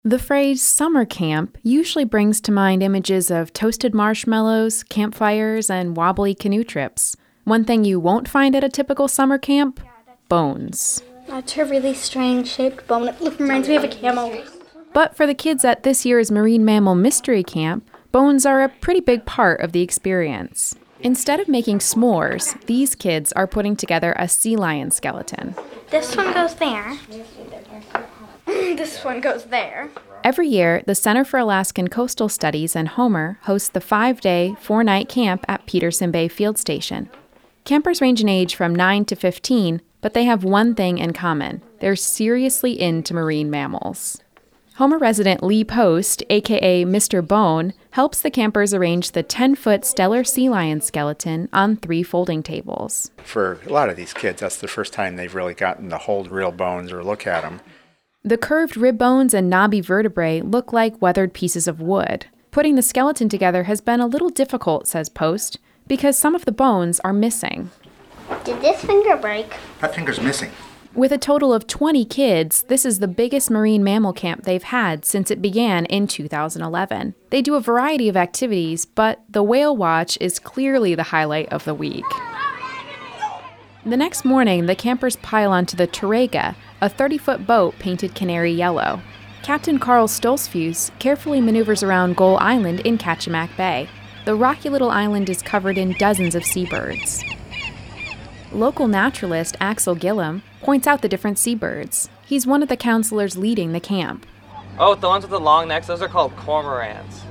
The phrase summer camp usually brings to mind images of toasted marshmallows, campfires, and wobbly canoe trips. One thing you won't find at a typical summer camp? Bones. That's a really strange shaped bone. It reminds me of a camel. But for the kids at this year's Marine Mammal Mystery Camp, bones are a pretty big part of the experience. Instead of making s'mores, these kids are putting together a sea lion skeleton. This one goes there. This one goes there. Every year, the Center for Alaskan Coastal Studies and Homer hosts the 5-day, 4-night camp at Peterson Bay Field Station. Campers range in age from 9 to 15, but they have one thing in common. They're seriously into marine mammals. Homer resident Lee Post, a.k.a. Mr. Bone, helps the campers arrange the 10-foot Steller sea lion skeleton on 3 folding tables. For a lot of these kids, that's the first time they've really gotten to hold real bones or look at them. The curved rib bones and knobby vertebrae look like weathered pieces of wood. Putting the skeleton together has been a little difficult, says Post, because some of the bones are missing. Did this finger break? That finger's missing. With a total of 20 kids, this is the biggest marine mammal camp they've had since it began in 2011. They do a variety of activities, but the whale watch is clearly the highlight of the week. The next morning, the campers pile onto the Turega, a 30-foot boat painted canary yellow. Captain Carl Stolzfus carefully maneuvers around Gull Island in Kachemak Bay. The rocky little island is covered in dozens of seabirds. Local naturalist Axel Gillum points out the different seabirds. He's one of the counselors leading the camp. Oh, the ones with the long necks, those are called cormorants.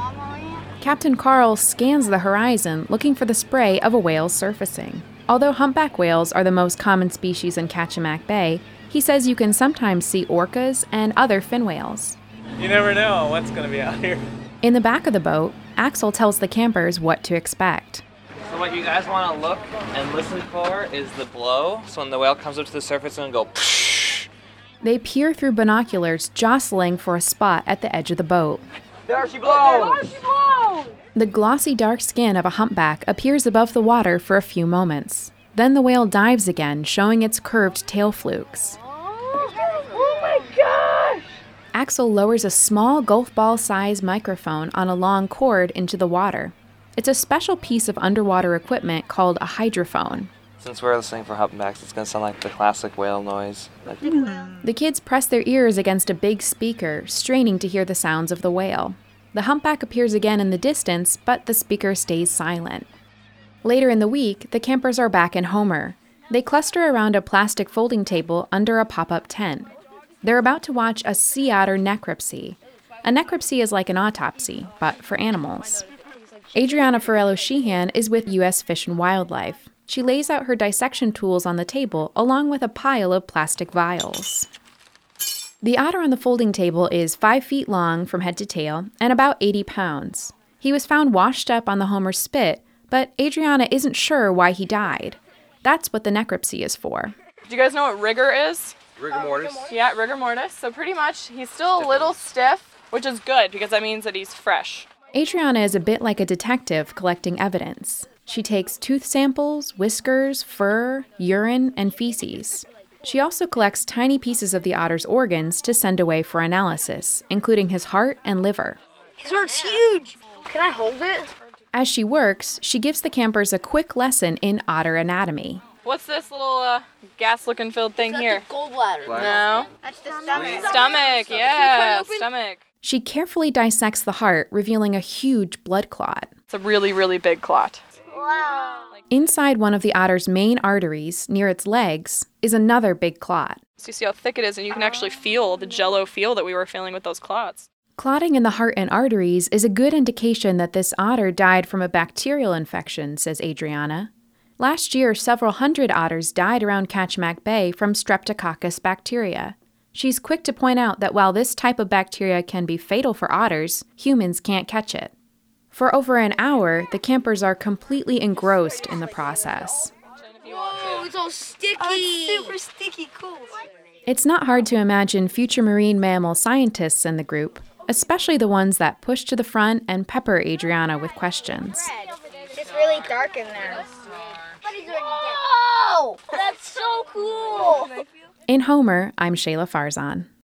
Captain Carl scans the horizon looking for the spray of a whale surfacing. Although humpback whales are the most common species in Kachemak Bay, he says you can sometimes see orcas and other fin whales. You never know what's going to be out here. In the back of the boat, Axel tells the campers what to expect. So what you guys want to look and listen for is the blow. So when the whale comes up to the surface, it's going to go psh. They peer through binoculars, jostling for a spot at the edge of the boat. There she blows! There she blows! The glossy dark skin of a humpback appears above the water for a few moments. Then the whale dives again, showing its curved tail flukes. Oh my gosh! Axel lowers a small golf ball-sized microphone on a long cord into the water. It's a special piece of underwater equipment called a hydrophone. Since we're listening for humpbacks, it's going to sound like the classic whale noise. The kids press their ears against a big speaker, straining to hear the sounds of the whale. The humpback appears again in the distance, but the speaker stays silent. Later in the week, the campers are back in Homer. They cluster around a plastic folding table under a pop-up tent. They're about to watch a sea otter necropsy. A necropsy is like an autopsy, but for animals. Adriana Farello-Sheehan is with U.S. Fish and Wildlife. She lays out her dissection tools on the table along with a pile of plastic vials. The otter on the folding table is 5 feet long from head to tail and about 80 pounds. He was found washed up on the Homer spit, but Adriana isn't sure why he died. That's what the necropsy is for. Do you guys know what rigor is? Rigor mortis. Yeah, rigor mortis. So pretty much he's still a little stiff, which is good because that means that he's fresh. Adriana is a bit like a detective collecting evidence. She takes tooth samples, whiskers, fur, urine, and feces. She also collects tiny pieces of the otter's organs to send away for analysis, including his heart and liver. His heart's huge! Can I hold it? As she works, she gives the campers a quick lesson in otter anatomy. What's this little gas-looking filled thing here? Gallbladder. No. That's the stomach. Stomach, yeah, stomach. She carefully dissects the heart, revealing a huge blood clot. It's a really, really big clot. Wow. Inside one of the otter's main arteries, near its legs, is another big clot. So you see how thick it is, and you can actually feel the jello feel that we were feeling with those clots. Clotting in the heart and arteries is a good indication that this otter died from a bacterial infection, says Adriana. Last year, several hundred otters died around Kachemak Bay from Streptococcus bacteria. She's quick to point out that while this type of bacteria can be fatal for otters, humans can't catch it. For over an hour, the campers are completely engrossed in the process. Whoa, it's all sticky. Oh, it's super sticky, cool. It's not hard to imagine future marine mammal scientists in the group, especially the ones that push to the front and pepper Adriana with questions. It's really dark in there. Whoa! That's so cool! In Homer, I'm Shayla Farzan.